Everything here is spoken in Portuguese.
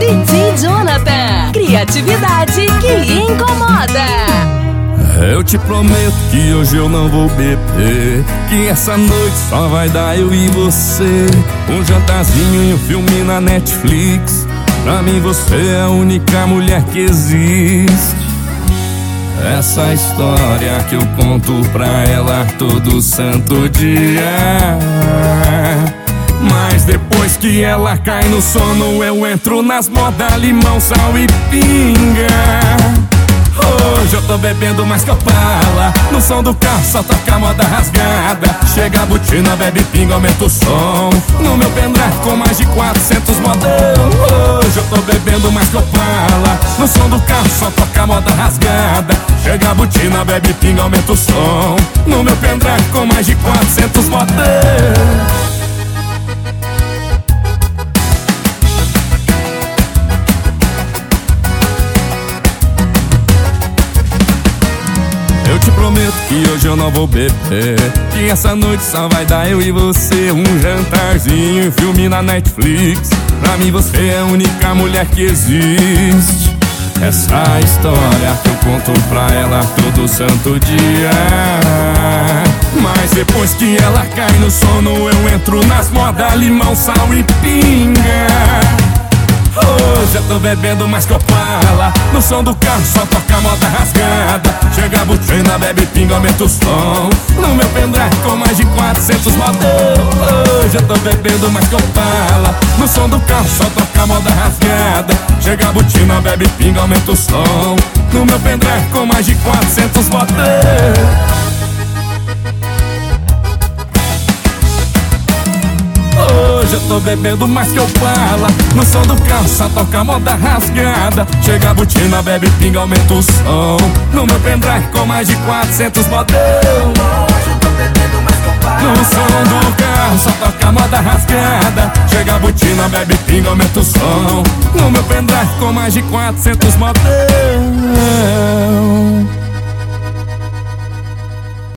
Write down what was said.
DJ Jonathan, criatividade que incomoda. Eu te prometo que hoje eu não vou beber, que essa noite só vai dar eu e você. Um jantarzinho e um filme na Netflix. Pra mim você é a única mulher que existe. Essa história que eu conto pra ela todo santo dia. Mas depois que ela cai no sono, eu entro nas modas limão, sal e pinga. Hoje eu tô bebendo mais que Opala. No som do carro só toca moda rasgada. Chega a botina, bebe pinga, aumenta o som. No meu pendrive com mais de 400 modão. Hoje eu tô bebendo mais que Opala. No som do carro só toca moda rasgada. Chega a botina, bebe pinga, aumenta o som. No meu pendrive com mais de 400 modão. Eu te prometo que hoje eu não vou beber, que essa noite só vai dar eu e você. Um jantarzinho, um filme na Netflix. Pra mim você é a única mulher que existe. Essa história que eu conto pra ela todo santo dia. Mas depois que ela cai no sono, eu entro nas modas limão, sal e pinga. Hoje eu tô bebendo mais que Opala. No som do carro só toca moda rasgada. Chega a botina, bebe pinga, aumenta o som. No meu pendrive com mais de 400 modão. Hoje eu tô bebendo mais que Opala. No som do carro só toca moda rasgada. Chega a botina, bebe pinga, aumenta o som. No meu pendrive com mais de 400 modão. Hoje eu tô bebendo mais que Opala. No som do carro só toca moda rasgada. Chega a botina, bebe pinga, aumenta o som. No meu pendrive com mais de 400 modão. Hoje eu tô bebendo mais que Opala. No som do carro só toca moda rasgada. Chega a botina, bebe pinga, aumenta o som. No meu pendrive com mais de 400 modão.